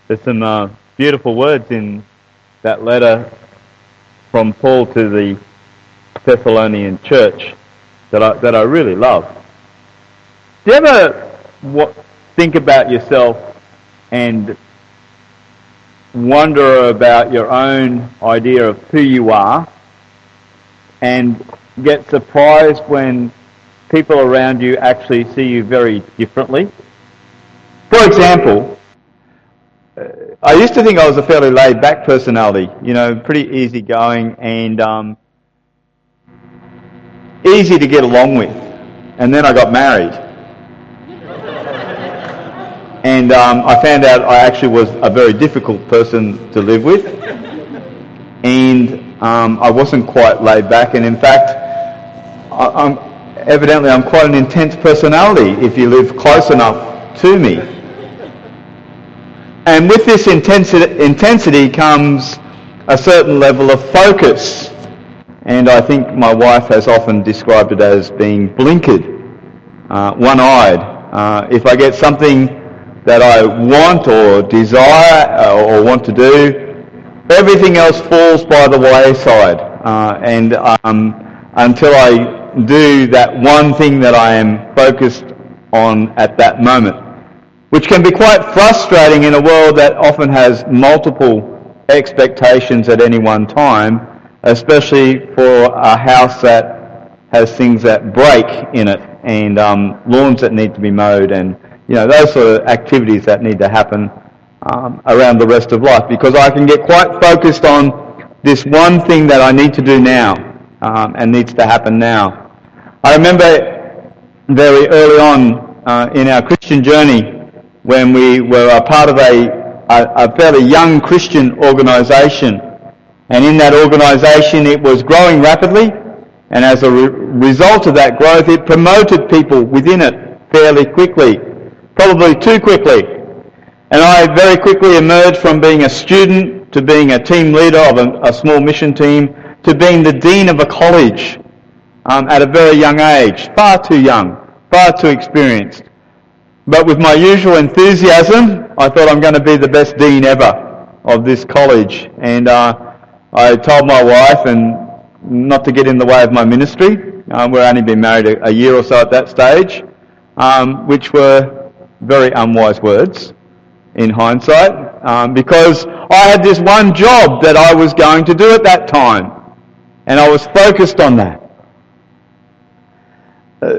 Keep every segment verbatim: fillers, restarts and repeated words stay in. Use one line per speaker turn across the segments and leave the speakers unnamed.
There's some uh, beautiful words in that letter from Paul to the Thessalonian church that I, that I really love. Do you ever what, think about yourself and wonder about your own idea of who you are and get surprised when people around you actually see you very differently? For example, I used to think I was a fairly laid-back personality, you know, pretty easygoing and um, easy to get along with. And then I got married. And um, I found out I actually was a very difficult person to live with. And um, I wasn't quite laid back. And in fact, I, I'm, evidently I'm quite an intense personality if you live close enough to me. And with this intensity, intensity comes a certain level of focus. And I think my wife has often described it as being blinkered, uh, one-eyed. Uh, if I get something that I want or desire uh, or want to do, everything else falls by the wayside. Uh, and um, until I do that one thing that I am focused on at that moment, which can be quite frustrating in a world that often has multiple expectations at any one time, especially for a house that has things that break in it and um, lawns that need to be mowed and, you know, those sort of activities that need to happen um, around the rest of life, because I can get quite focused on this one thing that I need to do now um, and needs to happen now. I remember very early on uh, in our Christian journey when we were a part of a, a, a fairly young Christian organisation. And in that organisation it was growing rapidly, and as a re- result of that growth it promoted people within it fairly quickly, probably too quickly. And I very quickly emerged from being a student to being a team leader of a, a small mission team to being the dean of a college um, at a very young age, far too young, far too experienced. But with my usual enthusiasm, I thought I'm going to be the best dean ever of this college. And uh, I told my wife, and not to get in the way of my ministry, um, we'd only been married a, a year or so at that stage, um, which were very unwise words in hindsight, um, because I had this one job that I was going to do at that time, and I was focused on that. Uh,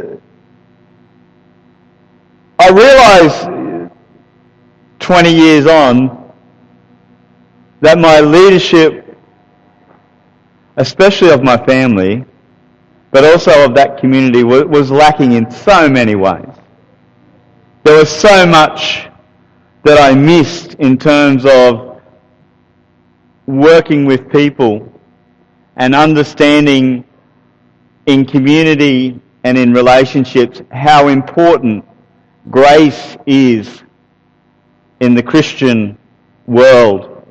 I realise twenty years on that my leadership, especially of my family, but also of that community, was lacking in so many ways. There was so much that I missed in terms of working with people and understanding in community and in relationships how important grace is in the Christian world.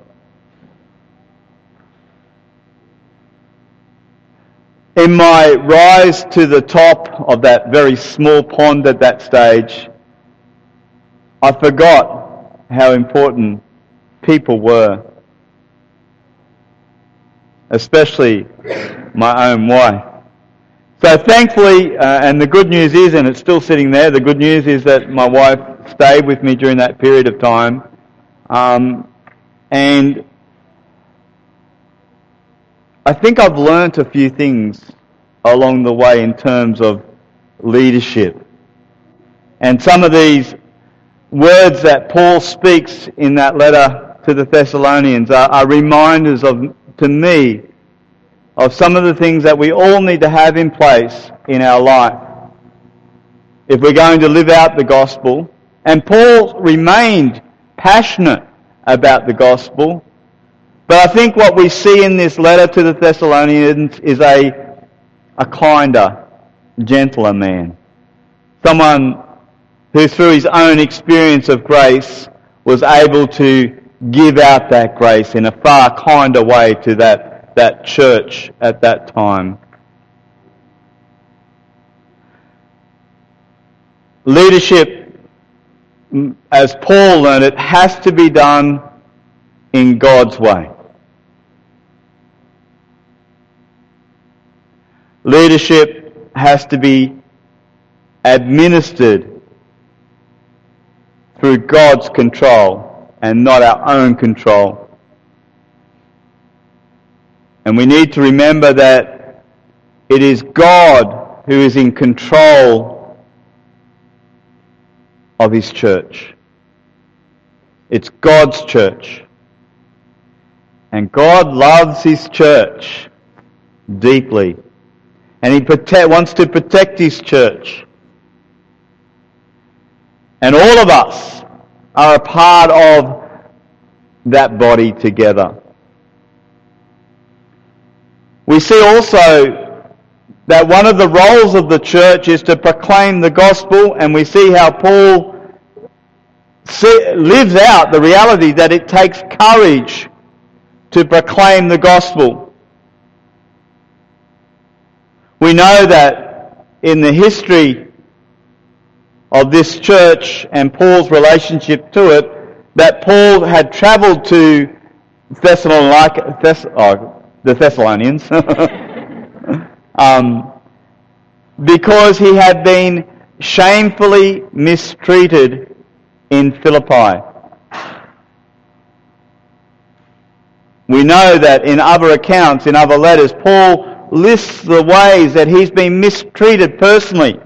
In my rise to the top of that very small pond at that stage, I forgot how important people were, especially my own wife. So thankfully, uh, and the good news is, and it's still sitting there, the good news is that my wife stayed with me during that period of time. Um, and I think I've learnt a few things along the way in terms of leadership. And some of these words that Paul speaks in that letter to the Thessalonians are, are reminders of, to me, of some of the things that we all need to have in place in our life if we're going to live out the gospel. And Paul remained passionate about the gospel. But I think what we see in this letter to the Thessalonians is a, a kinder, gentler man. Someone who through his own experience of grace was able to give out that grace in a far kinder way to that that church at that time. Leadership, as Paul learned it, has to be done in God's way. Leadership has to be administered through God's control and not our own control. And we need to remember that it is God who is in control of His church. It's God's church. And God loves His church deeply. And He protect, wants to protect His church. And all of us are a part of that body together. We see also that one of the roles of the church is to proclaim the gospel, and we see how Paul lives out the reality that it takes courage to proclaim the gospel. We know that in the history of this church and Paul's relationship to it, that Paul had travelled to Thessalonica, Thess- oh, the Thessalonians, um, because he had been shamefully mistreated in Philippi. We know that in other accounts, in other letters, Paul lists the ways that he's been mistreated personally.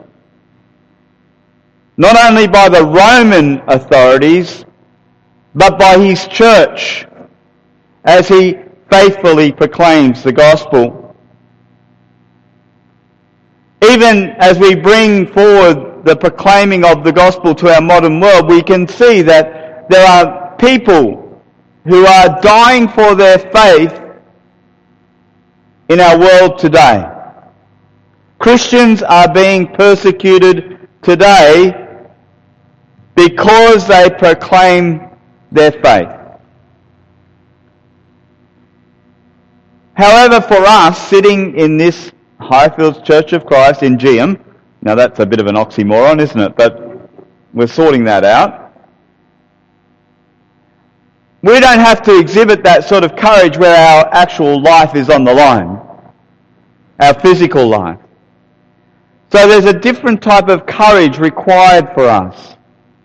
Not only by the Roman authorities, but by his church, as he faithfully proclaims the gospel. Even as we bring forward the proclaiming of the gospel to our modern world, we can see that there are people who are dying for their faith in our world today. Christians are being persecuted today because they proclaim their faith. However, for us, sitting in this Highfields Church of Christ in Geum, now that's a bit of an oxymoron, isn't it? But we're sorting that out. We don't have to exhibit that sort of courage where our actual life is on the line, our physical life. So there's a different type of courage required for us.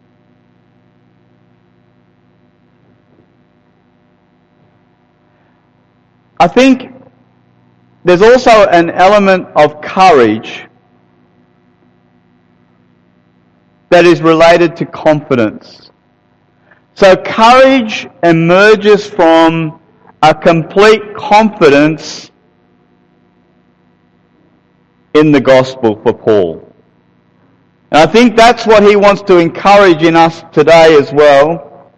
I think there's also an element of courage that is related to confidence. So courage emerges from a complete confidence in the gospel for Paul. And I think that's what he wants to encourage in us today as well.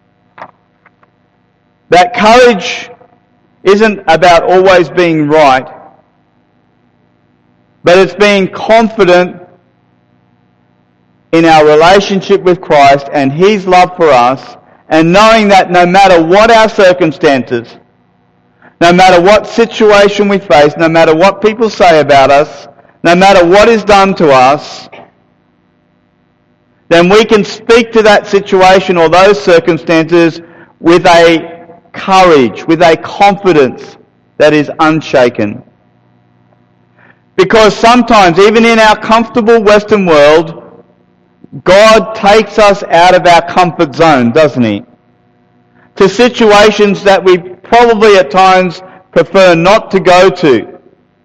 That courage isn't about always being right, but it's being confident in our relationship with Christ and His love for us, and knowing that no matter what our circumstances, no matter what situation we face, no matter what people say about us, no matter what is done to us, then we can speak to that situation or those circumstances with a courage, with a confidence that is unshaken. Because sometimes, even in our comfortable Western world, God takes us out of our comfort zone, doesn't He? To situations that we probably at times prefer not to go to.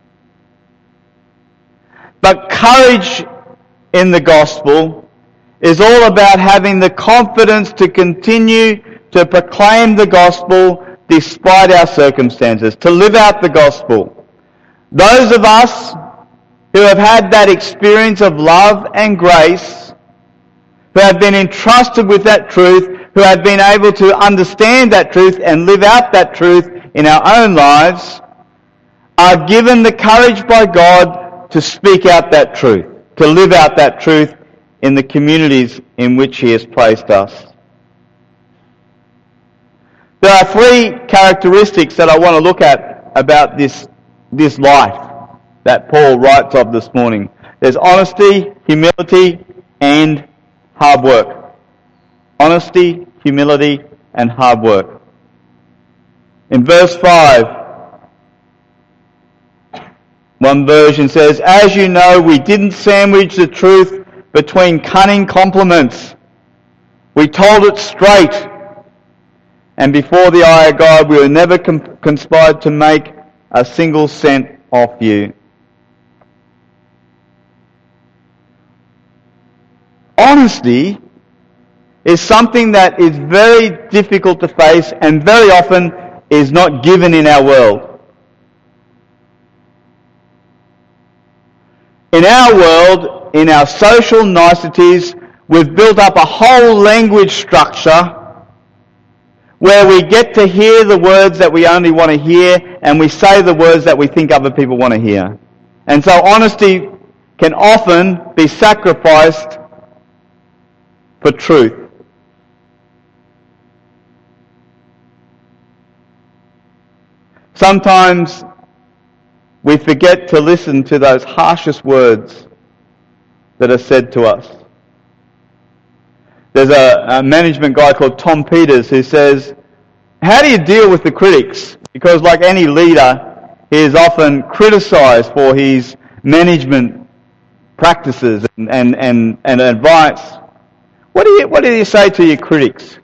But courage in the gospel is all about having the confidence to continue to proclaim the gospel despite our circumstances, to live out the gospel. Those of us who have had that experience of love and grace, who have been entrusted with that truth, who have been able to understand that truth and live out that truth in our own lives, are given the courage by God to speak out that truth, to live out that truth in the communities in which He has placed us. There are three characteristics that I want to look at about this, this life that Paul writes of this morning. There's honesty, humility, and hard work. Honesty, humility, and hard work. In verse five, one version says, "As you know, we didn't sandwich the truth between cunning compliments. We told it straight. And before the eye of God, we were never com- conspired to make a single cent off you." Honesty is something that is very difficult to face and very often is not given in our world. In our world, in our social niceties, we've built up a whole language structure where we get to hear the words that we only want to hear and we say the words that we think other people want to hear. And so honesty can often be sacrificed for truth. Sometimes we forget to listen to those harshest words that are said to us. There's a, a management guy called Tom Peters who says, "How do you deal with the critics?" Because like any leader, he is often criticised for his management practices and, and, and, and advice. What do you, what do you say to your critics?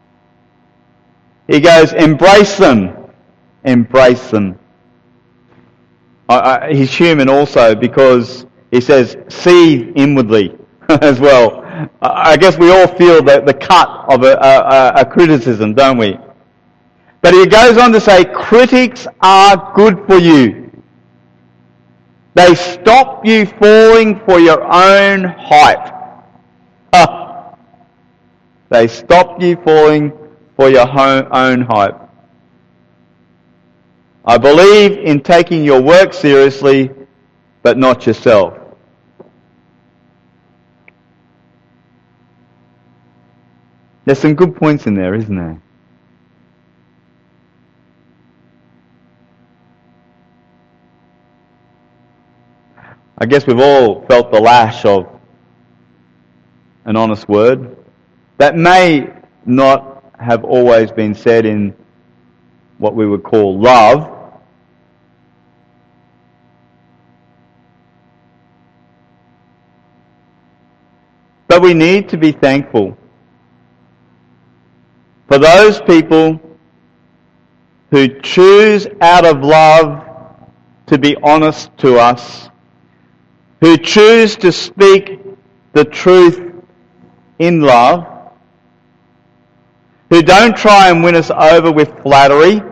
He goes, "Embrace them. Embrace them." I, I, he's human also because he says, "Seethe inwardly," as well. I guess we all feel the, the cut of a, a, a criticism, don't we? But he goes on to say, critics are good for you. They stop you falling for your own hype. Huh. They stop you falling for your own hype. I believe in taking your work seriously, but not yourself. There's some good points in there, isn't there? I guess we've all felt the lash of an honest word that may not have always been said in what we would call love. But we need to be thankful for those people who choose out of love to be honest to us, who choose to speak the truth in love, who don't try and win us over with flattery,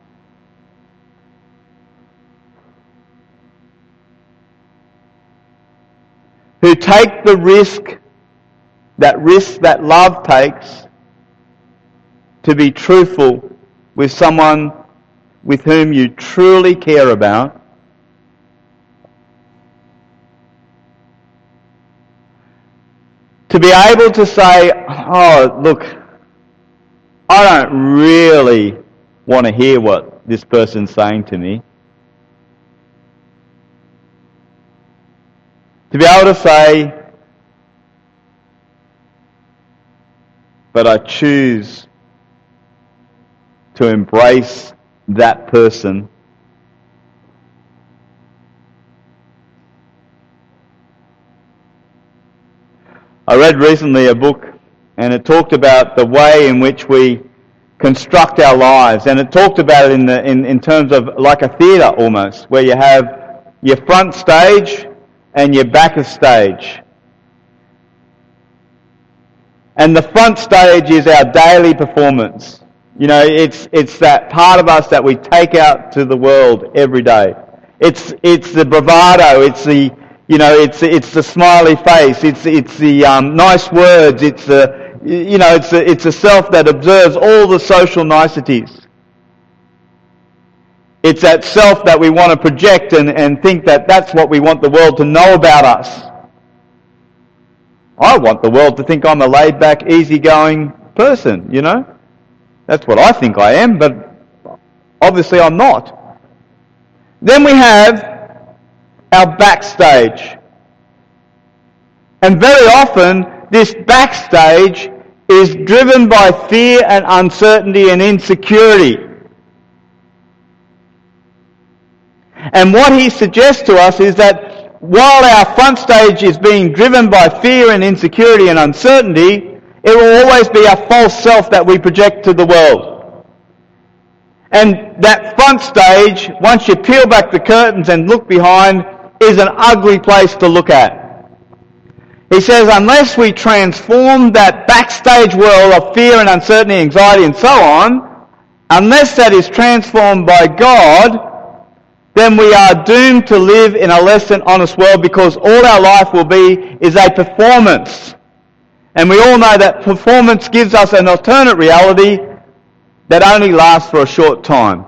who take the risk, that risk that love takes, to be truthful with someone with whom you truly care about. To be able to say, "Oh, look, I don't really want to hear what this person's saying to me." To be able to say, "But I choose to embrace that person." I read recently a book and it talked about the way in which we construct our lives, and it talked about it in, the, in, in terms of like a theatre almost, where you have your front stage and your back of stage. And the front stage is our daily performance. You know, it's it's that part of us that we take out to the world every day. It's it's the bravado. It's the you know it's it's the smiley face. It's it's the um, nice words. It's the you know it's the, it's the self that observes all the social niceties. It's that self that we want to project and, and think that that's what we want the world to know about us. I want the world to think I'm a laid-back, easygoing person. You know. That's what I think I am, but obviously I'm not. Then we have our backstage. And very often, this backstage is driven by fear and uncertainty and insecurity. And what he suggests to us is that while our front stage is being driven by fear and insecurity and uncertainty, it will always be a false self that we project to the world. And that front stage, once you peel back the curtains and look behind, is an ugly place to look at. He says, unless we transform that backstage world of fear and uncertainty, anxiety and so on, unless that is transformed by God, then we are doomed to live in a less than honest world, because all our life will be is a performance. And we all know that performance gives us an alternate reality that only lasts for a short time.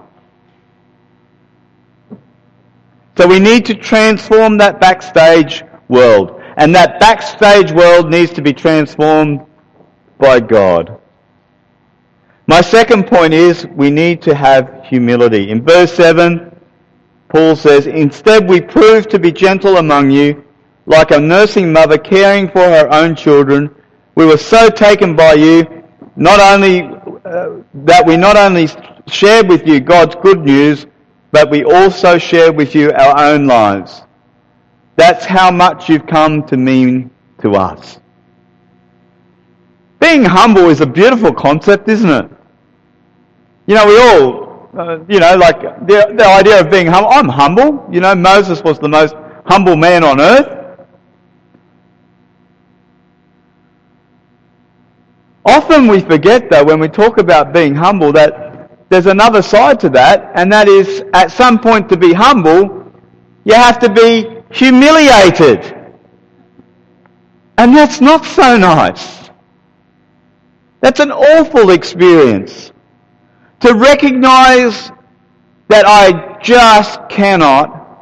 So we need to transform that backstage world. And that backstage world needs to be transformed by God. My second point is we need to have humility. In verse seven, Paul says, instead we prove to be gentle among you, like a nursing mother caring for her own children. We were so taken by you, not only uh, that we not only shared with you God's good news, but we also shared with you our own lives. That's how much you've come to mean to us. Being humble is a beautiful concept, isn't it? You know, we all, uh, you know, like the, the idea of being humble. I'm humble. You know, Moses was the most humble man on earth. Often we forget, though, when we talk about being humble, that there's another side to that, and that is, at some point to be humble, you have to be humiliated. And that's not so nice. That's an awful experience. To recognise that I just cannot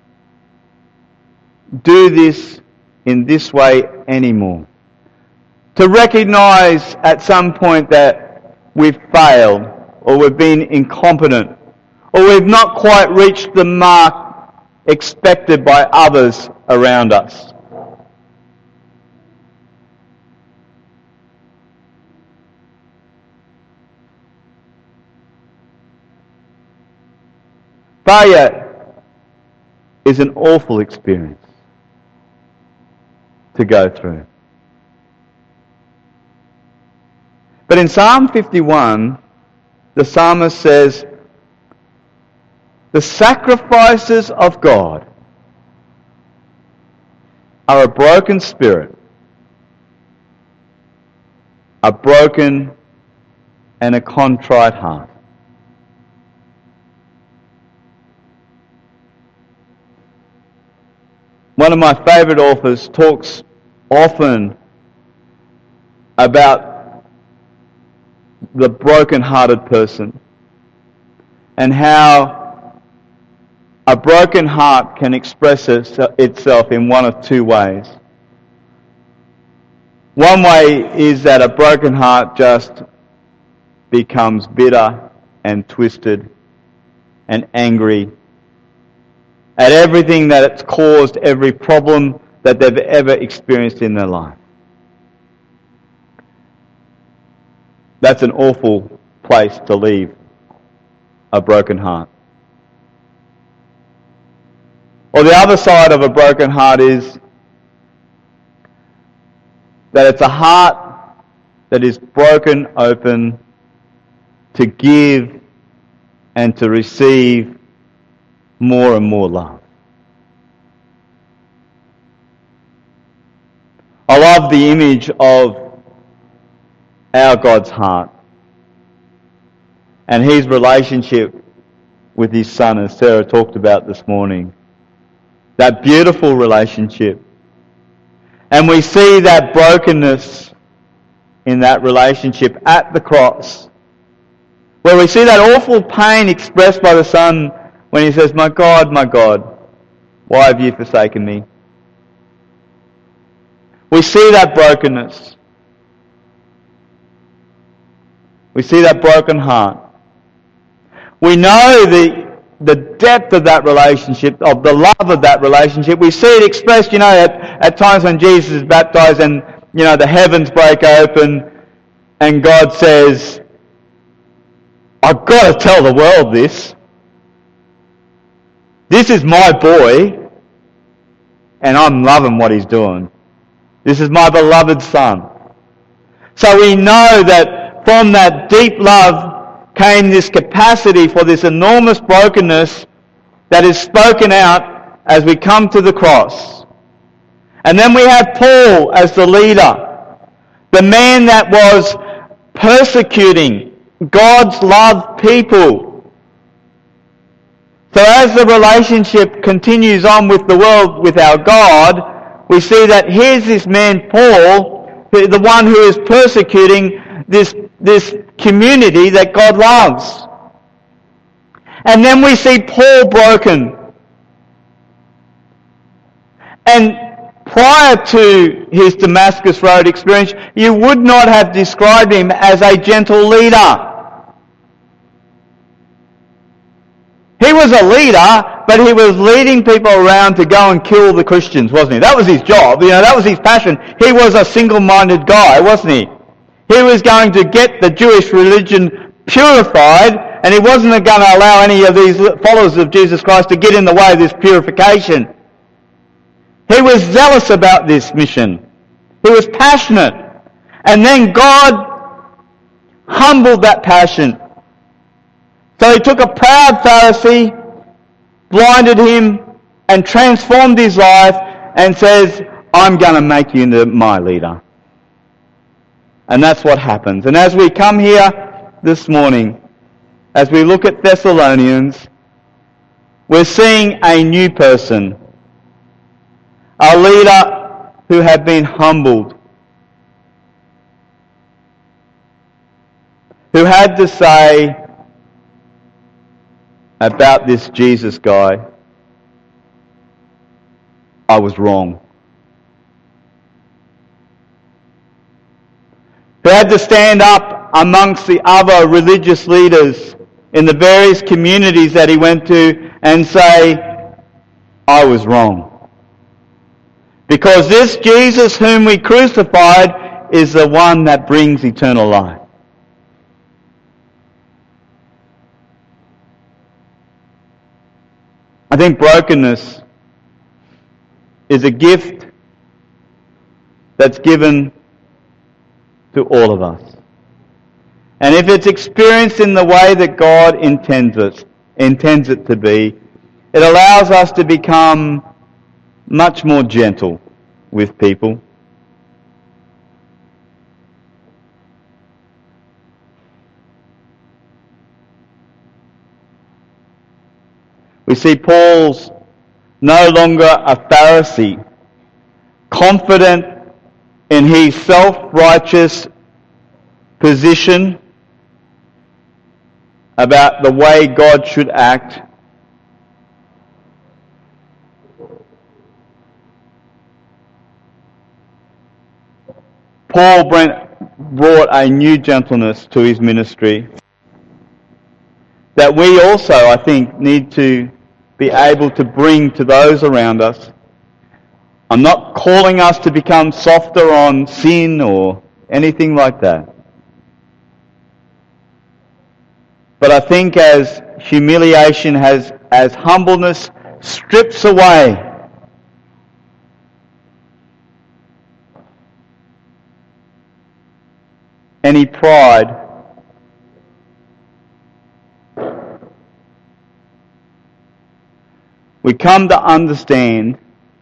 do this in this way anymore. To recognise at some point that we've failed, or we've been incompetent, or we've not quite reached the mark expected by others around us. Failure is an awful experience to go through. But in Psalm fifty-one, the psalmist says, the sacrifices of God are a broken spirit, a broken and a contrite heart. One of my favourite authors talks often about the broken-hearted person and how a broken heart can express itself in one of two ways. One way is that a broken heart just becomes bitter and twisted and angry at everything that it's caused, every problem that they've ever experienced in their life. That's an awful place to leave a broken heart. Or the other side of a broken heart is that it's a heart that is broken open to give and to receive more and more love. I love the image of our God's heart and his relationship with his Son, as Sarah talked about this morning. That beautiful relationship. And we see that brokenness in that relationship at the cross, where we see that awful pain expressed by the Son when he says, "My God, my God, why have you forsaken me?" We see that brokenness. We see that broken heart. We know the the depth of that relationship, of the love of that relationship. We see it expressed, you know, at, at times when Jesus is baptized and, you know, the heavens break open and God says, "I've got to tell the world this." This is my boy, and I'm loving what he's doing. This is my beloved son. So we know that from that deep love came this capacity for this enormous brokenness that is spoken out as we come to the cross. And then we have Paul as the leader, the man that was persecuting God's loved people. So as the relationship continues on with the world, with our God, we see that here's this man Paul, the one who is persecuting this, this community that God loves. And then we see Paul broken. And prior to his Damascus Road experience, you would not have described him as a gentle leader. He was a leader, but he was leading people around to go and kill the Christians, wasn't he? That was his job. You know, that was his passion. He was a single-minded guy, wasn't he? He was going to get the Jewish religion purified, and he wasn't going to allow any of these followers of Jesus Christ to get in the way of this purification. He was zealous about this mission. He was passionate. And then God humbled that passion. So he took a proud Pharisee, blinded him, and transformed his life, and says, I'm going to make you into my leader. And that's what happens. And as we come here this morning, as we look at Thessalonians, we're seeing a new person, a leader who had been humbled, who had to say about this Jesus guy, I was wrong. Who had to stand up amongst the other religious leaders in the various communities that he went to and say, I was wrong. Because this Jesus whom we crucified is the one that brings eternal life. I think brokenness is a gift that's given to all of us. And if it's experienced in the way that God intends it, intends it to be, it allows us to become much more gentle with people. We see Paul's no longer a Pharisee, confident in his self-righteous position about the way God should act. Paul brought a new gentleness to his ministry that we also, I think, need to be able to bring to those around us. I'm not calling us to become softer on sin or anything like that. But I think as humiliation has, as humbleness strips away any pride, we come to understand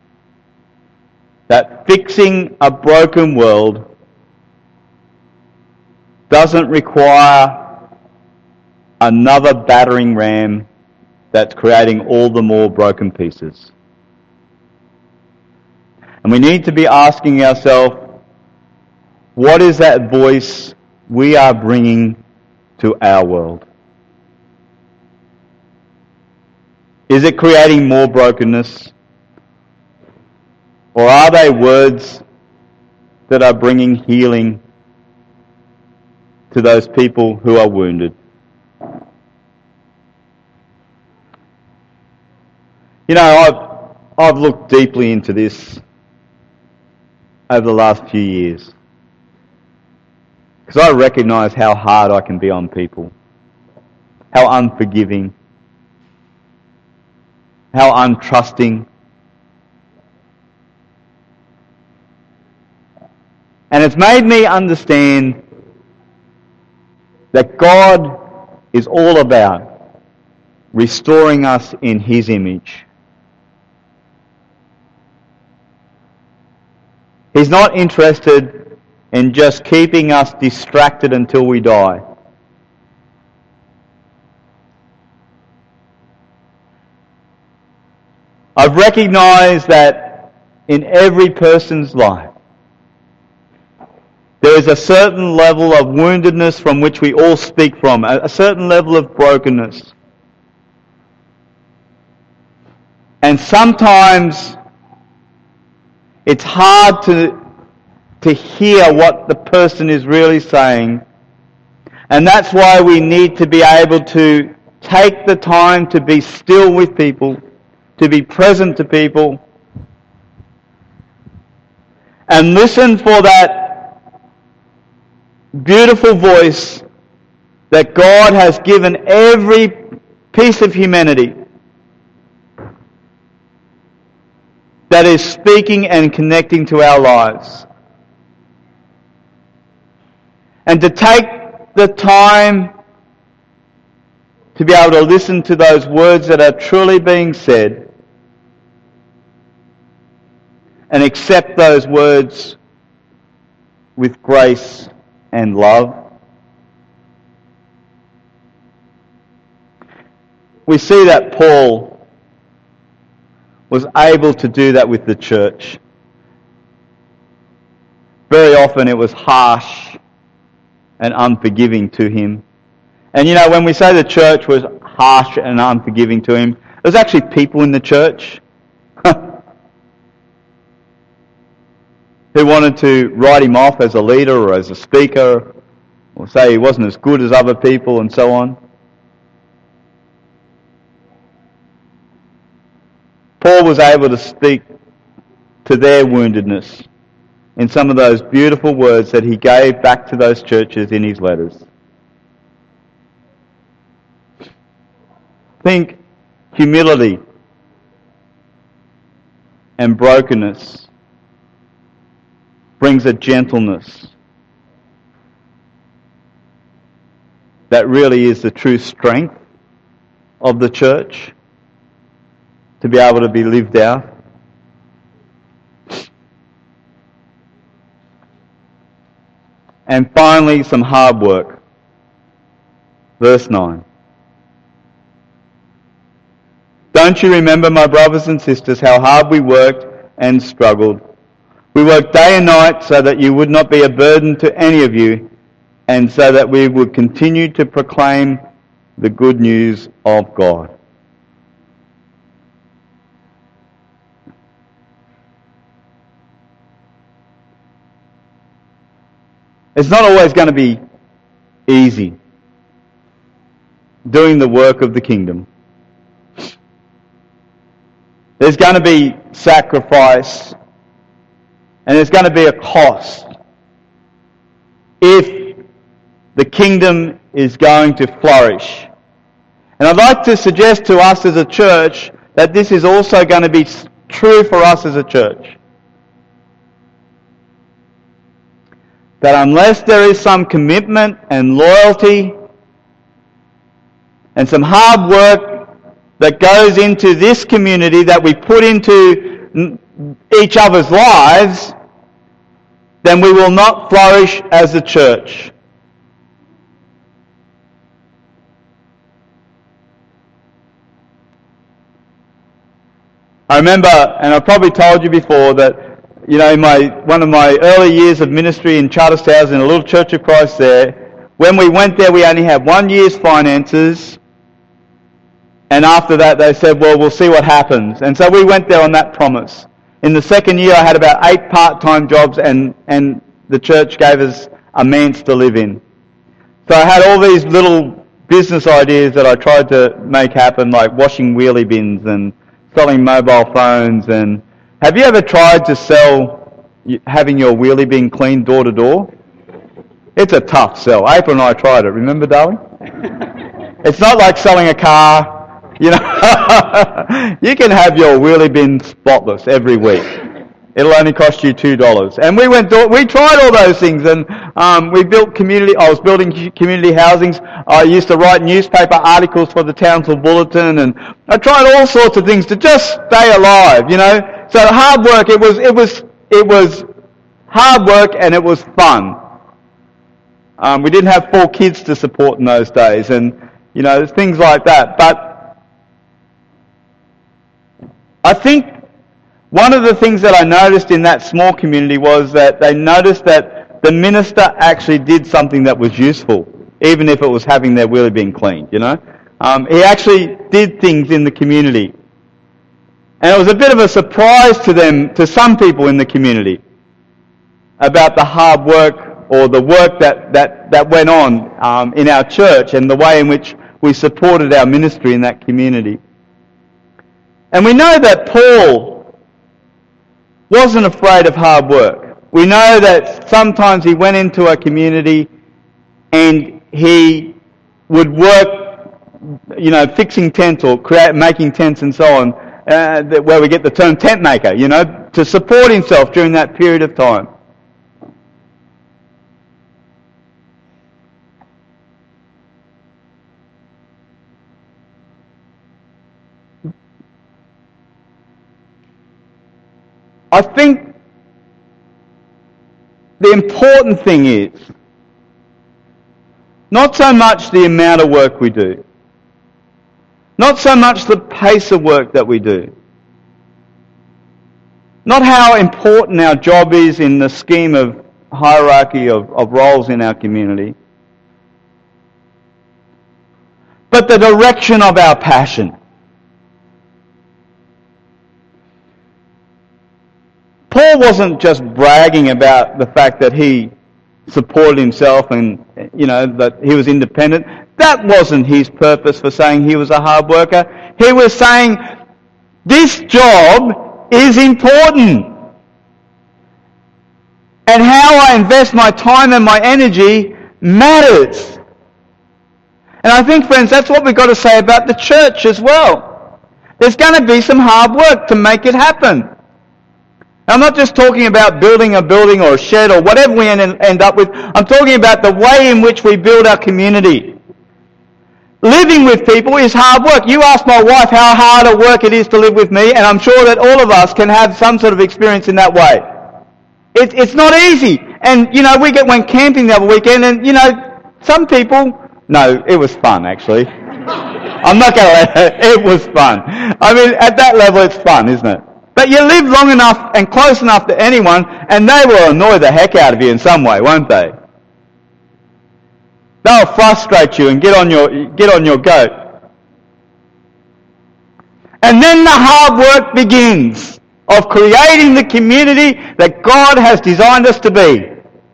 that fixing a broken world doesn't require another battering ram that's creating all the more broken pieces. And we need to be asking ourselves, what is that voice we are bringing to our world? Is it creating more brokenness? Or are they words that are bringing healing to those people who are wounded? You know, I've, I've looked deeply into this over the last few years, because I recognise how hard I can be on people, how unforgiving, how untrusting. And it's made me understand that God is all about restoring us in His image. He's not interested in just keeping us distracted until we die. I've recognized that in every person's life, there is a certain level of woundedness from which we all speak from, a certain level of brokenness. And sometimes it's hard to, to hear what the person is really saying. And that's why we need to be able to take the time to be still with people, to be present to people, and listen for that beautiful voice that God has given every piece of humanity that is speaking and connecting to our lives. And to take the time to be able to listen to those words that are truly being said and accept those words with grace and love. We see that Paul was able to do that with the church. Very often it was harsh and unforgiving to him. And you know, when we say the church was harsh and unforgiving to him, it was actually people in the church who wanted to write him off as a leader or as a speaker, or say he wasn't as good as other people and so on. Paul was able to speak to their woundedness in some of those beautiful words that he gave back to those churches in his letters. Think humility and brokenness brings a gentleness that really is the true strength of the church to be able to be lived out. And finally, some hard work. Verse nine. Don't you remember, my brothers and sisters, how hard we worked and struggled? We worked day and night so that you would not be a burden to any of you, and so that we would continue to proclaim the good news of God. It's not always going to be easy doing the work of the kingdom. There's going to be sacrifice, and there's going to be a cost if the kingdom is going to flourish. And I'd like to suggest to us as a church that this is also going to be true for us as a church. That unless there is some commitment and loyalty and some hard work that goes into this community, that we put into each other's lives, then we will not flourish as a church. I remember, and I've probably told you before, that you know, in my one of my early years of ministry in Charters Towers, in a little Church of Christ there, when we went there, we only had one year's finances, and after that they said, well, we'll see what happens. And so we went there on that promise. In the second year, I had about eight part-time jobs, and, and the church gave us a manse to live in. So I had all these little business ideas that I tried to make happen, like washing wheelie bins and selling mobile phones. And have you ever tried to sell having your wheelie bin cleaned door to door? It's a tough sell. April and I tried it. Remember, darling? It's not like selling a car. You know, you can have your wheelie bin spotless every week. It'll only cost you two dollars. And we went, we tried all those things, and um, we built community, I was building community housings. I used to write newspaper articles for the Townsville Bulletin, and I tried all sorts of things to just stay alive, you know. So hard work, it was, it was, it was hard work and it was fun. Um, we didn't have four kids to support in those days, and, you know, things like that. But I think one of the things that I noticed in that small community was that they noticed that the minister actually did something that was useful, even if it was having their wheelie bin cleaned, you know. Um, he actually did things in the community. And it was a bit of a surprise to them, to some people in the community, about the hard work or the work that, that, that went on um, in our church and the way in which we supported our ministry in that community. And we know that Paul wasn't afraid of hard work. We know that sometimes he went into a community and he would work, you know, fixing tents or create, making tents and so on, uh, where we get the term tent maker, you know, to support himself during that period of time. I think the important thing is not so much the amount of work we do, not so much the pace of work that we do, not how important our job is in the scheme of hierarchy of, of roles in our community, but the direction of our passion. Paul wasn't just bragging about the fact that he supported himself and, you know, that he was independent. That wasn't his purpose for saying he was a hard worker. He was saying, this job is important. And how I invest my time and my energy matters. And I think, friends, that's what we've got to say about the church as well. There's going to be some hard work to make it happen. I'm not just talking about building a building or a shed or whatever we end up with. I'm talking about the way in which we build our community. Living with people is hard work. You ask my wife how hard a work it is to live with me, and I'm sure that all of us can have some sort of experience in that way. It, it's not easy. And, you know, we get, went camping the other weekend, and, you know, some people... No, it was fun, actually. I'm not going to... It was fun. I mean, at that level, it's fun, isn't it? But you live long enough and close enough to anyone, and they will annoy the heck out of you in some way, won't they? They'll frustrate you and get on your get on your goat. And then the hard work begins of creating the community that God has designed us to be.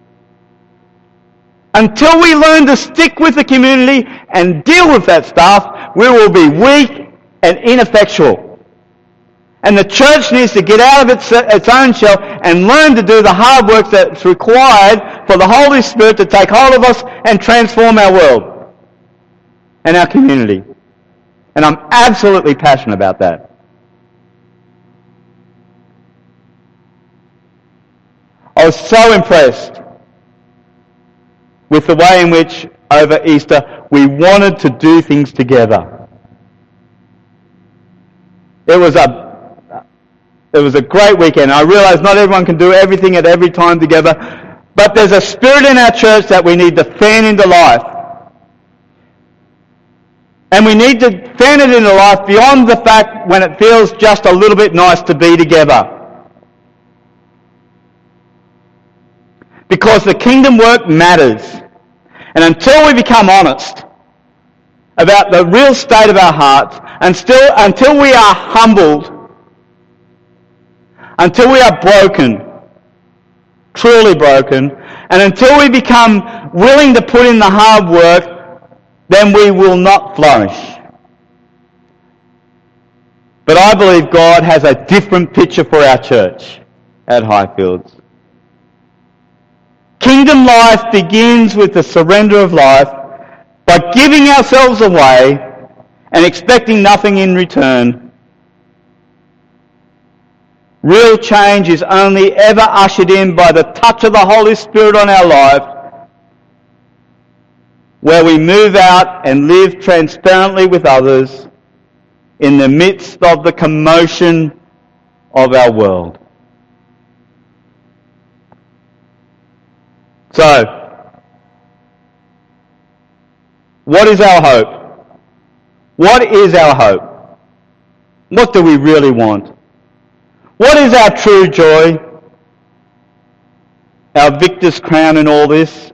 Until we learn to stick with the community and deal with that stuff, we will be weak and ineffectual. And the church needs to get out of its, its own shell and learn to do the hard work that's required for the Holy Spirit to take hold of us and transform our world and our community. And I'm absolutely passionate about that. I was so impressed with the way in which over Easter we wanted to do things together. It was a It was a great weekend. I realise not everyone can do everything at every time together, but there's a spirit in our church that we need to fan into life. And we need to fan it into life beyond the fact when it feels just a little bit nice to be together. Because the kingdom work matters. And until we become honest about the real state of our hearts, and still, until we are humbled, until we are broken, truly broken, and until we become willing to put in the hard work, then we will not flourish. But I believe God has a different picture for our church at Highfields. Kingdom life begins with the surrender of life by giving ourselves away and expecting nothing in return. Real change is only ever ushered in by the touch of the Holy Spirit on our life, where we move out and live transparently with others in the midst of the commotion of our world. So, what is our hope? What is our hope? What do we really want? What is our true joy? Our victor's crown in all this?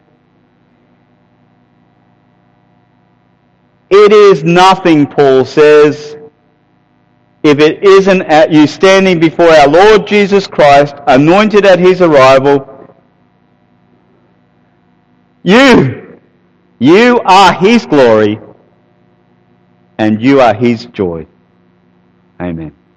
It is nothing, Paul says, if it isn't at you standing before our Lord Jesus Christ, anointed at his arrival. You, you are his glory, and you are his joy. Amen.